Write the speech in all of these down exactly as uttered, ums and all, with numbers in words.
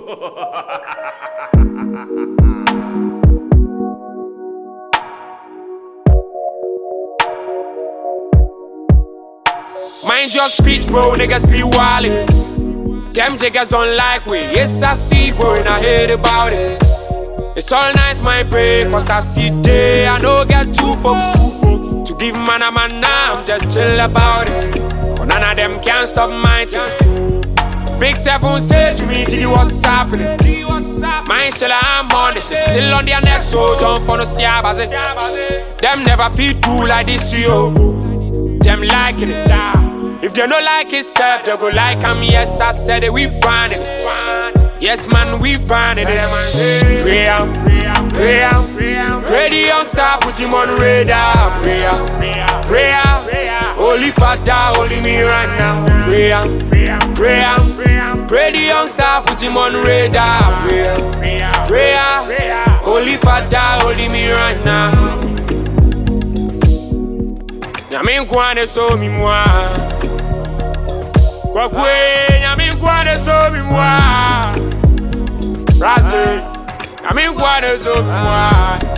Mind your speech, bro, niggas be wildin'. Them jiggers don't like we. Yes, I see, bro, and I heard about it. It's all nice, my break, cause I see day. I know get two folks, two folks to give man a man now. I'm just chill about it. But none of them can stop my thing. Big Seven say to me, G, what's happening? Mine shell, I'm on this shit. Still on their neck, so don't for no siabaze. Them never feel do like this, yo. Them liking it. If they don't like it, self, they go like I'm. Yes, I said it, we find it. Yes, man, we find it. Pray am, pray am, pray am, pray the youngster, put him on radar. Pray am, pray am, holy father, holy me right now. Pray am, pray am, pray the youngster, put him on radar. Pray am, pray am, holy father, holy me right now. Nyame nkwane so mi mwa kwa kwe nyame nkwane so mi mwa Rasta nyame nkwane so mi mwa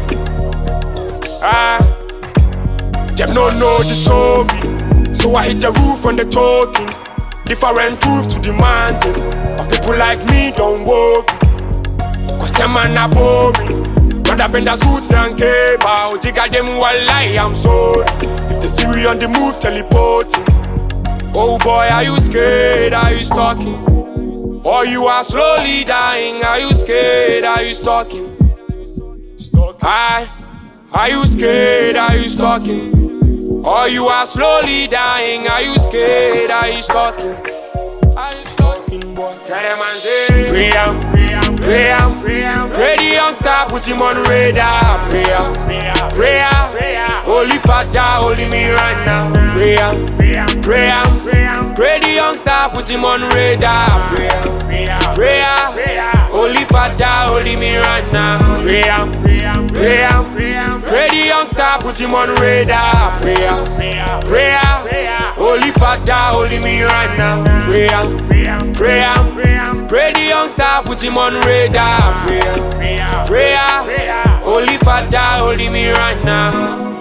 Ah Them no know the story, so I hit the roof on the talking. Different truths to demanding, but people like me don't worry, cause them man are boring. Rather bend the suits than care about. Jigga them will lie, I'm sorry. If they see we on the move, teleporting. Oh boy, are you scared? Are you stalking? Or you are slowly dying? Are you scared? Are you stalking? Hi, are you scared? Are you stalking? Or you are slowly dying? Are you scared? Are you stalking? Are you stalking, boy? Tell them and say, pray am, pray am, pray am, pray am, pray the youngster, put him on radar. Pray am, pray am, holy father, holy me right now. Pray am, pray am, pray am, pray the youngster, put him on radar. Pray am, pray am, holy father, holy me right now. Pray am, pray am, pray am, pray the youngster, put him on radar. Pray am, pray am, holy father, holy me right now. Pray am, pray am, pray the youngster, put him on radar. Pray am, pray am, holy father, holy me right now.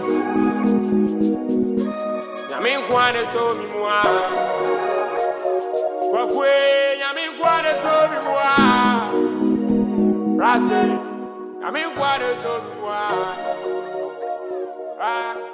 Nyame nkwane so mi mwa kwa kwe nyame nkwane so mi mwa Rasta nyame nkwane so mi mwa Ah